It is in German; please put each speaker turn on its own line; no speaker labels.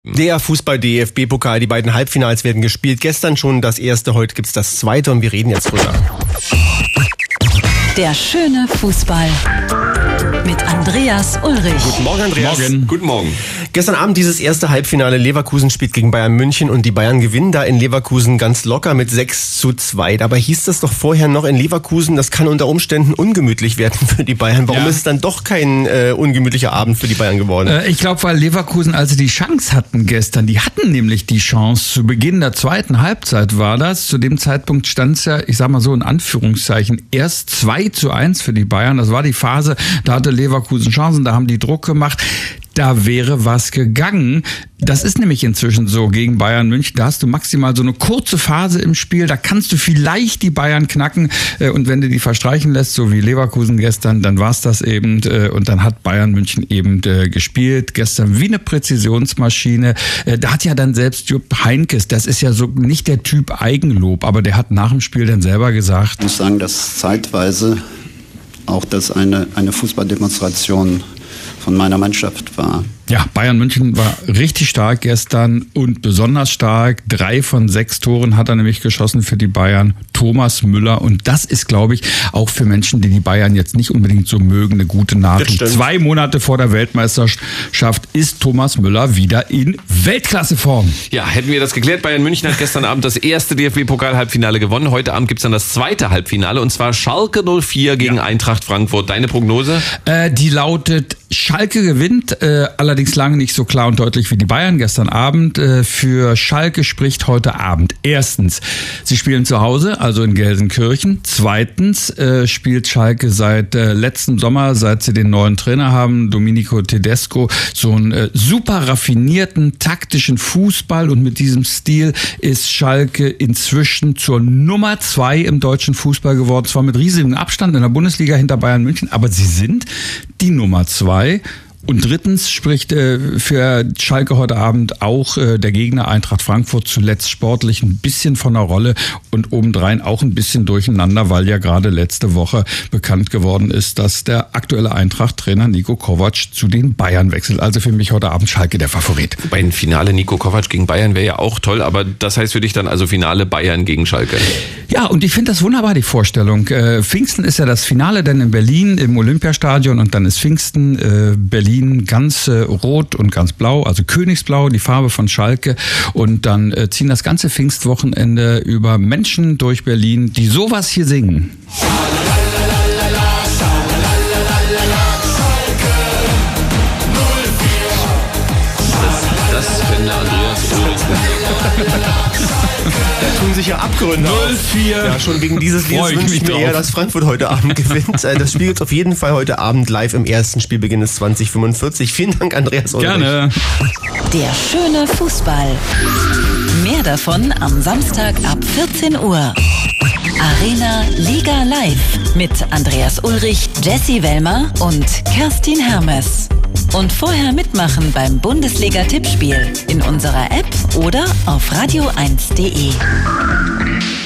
Der Fußball-DFB-Pokal, die beiden Halbfinals werden gespielt. Gestern schon das erste, heute gibt's das zweite und wir reden jetzt drüber.
Der schöne Fußball mit Andreas Ulrich.
Guten Morgen, Andreas.
Morgen. Guten Morgen.
Gestern Abend dieses erste Halbfinale. Leverkusen spielt gegen Bayern München und die Bayern gewinnen da in Leverkusen ganz locker mit 6:2. Dabei hieß das doch vorher noch in Leverkusen, das kann unter Umständen ungemütlich werden für die Bayern. Warum ist es dann doch kein ungemütlicher Abend für die Bayern geworden?
Ich glaube, weil Leverkusen, als sie die Chance hatten gestern, die hatten nämlich die Chance, zu Beginn der zweiten Halbzeit war das. Zu dem Zeitpunkt stand es ja, ich sag mal so in Anführungszeichen, erst 2:1 für die Bayern. Das war die Phase, da hatte Leverkusen Chancen, da haben die Druck gemacht. Da wäre was gegangen. Das ist nämlich inzwischen so gegen Bayern München. Da hast du maximal so eine kurze Phase im Spiel. Da kannst du vielleicht die Bayern knacken. Und wenn du die verstreichen lässt, so wie Leverkusen gestern, dann war's das eben. Und dann hat Bayern München eben gespielt. Gestern wie eine Präzisionsmaschine. Da hat ja dann selbst Jupp Heynckes, das ist ja so nicht der Typ Eigenlob, aber der hat nach dem Spiel dann selber gesagt.
Ich muss sagen, dass zeitweise auch das eine Fußballdemonstration von meiner Mannschaft war.
Ja, Bayern München war richtig stark gestern und besonders stark. 3 von 6 Toren hat er nämlich geschossen für die Bayern. Thomas Müller. Und das ist, glaube ich, auch für Menschen, die die Bayern jetzt nicht unbedingt so mögen, eine gute Nachricht. 2 Monate vor der Weltmeisterschaft ist Thomas Müller wieder in Weltklasseform.
Ja, hätten wir das geklärt. Bayern München hat gestern Abend das erste DFB-Pokal-Halbfinale gewonnen. Heute Abend gibt's dann das zweite Halbfinale und zwar Schalke 04 gegen Eintracht Frankfurt. Deine Prognose?
Die lautet, Schalke gewinnt, allerdings lange nicht so klar und deutlich wie die Bayern gestern Abend. Für Schalke spricht heute Abend. Erstens, sie spielen zu Hause, also in Gelsenkirchen. Zweitens spielt Schalke seit letzten Sommer, seit sie den neuen Trainer haben, Domenico Tedesco, so einen super raffinierten, taktischen Fußball. Und mit diesem Stil ist Schalke inzwischen zur Nummer 2 im deutschen Fußball geworden. Zwar mit riesigem Abstand in der Bundesliga hinter Bayern München, aber sie sind die Nummer 2. Und drittens spricht für Schalke heute Abend auch der Gegner Eintracht Frankfurt, zuletzt sportlich ein bisschen von der Rolle und obendrein auch ein bisschen durcheinander, weil ja gerade letzte Woche bekannt geworden ist, dass der aktuelle Eintracht-Trainer Niko Kovac zu den Bayern wechselt. Also für mich heute Abend Schalke der Favorit.
Bei einem Finale Niko Kovac gegen Bayern wäre ja auch toll, aber das heißt für dich dann also Finale Bayern gegen Schalke?
Ja, und ich finde das wunderbar, die Vorstellung. Pfingsten ist ja das Finale, denn in Berlin im Olympiastadion und dann ist Pfingsten, Berlin ganz rot und ganz blau, also Königsblau, die Farbe von Schalke. Und dann ziehen das ganze Pfingstwochenende über Menschen durch Berlin, die sowas hier singen.
Das finde Andreas Ulrich.
Da tun sich ja Abgründe
04.
Ja, schon wegen dieses Liedes wünsche ich mir eher, dass Frankfurt heute Abend gewinnt. Das Spiel gibt's auf jeden Fall heute Abend live im ersten Spielbeginn des 2045. Vielen Dank, Andreas Ulrich.
Gerne.
Der schöne Fußball. Mehr davon am Samstag ab 14 Uhr. Arena Liga Live mit Andreas Ulrich, Jessie Wellmer und Kerstin Hermes. Und vorher mitmachen beim Bundesliga-Tippspiel in unserer App oder auf radio1.de.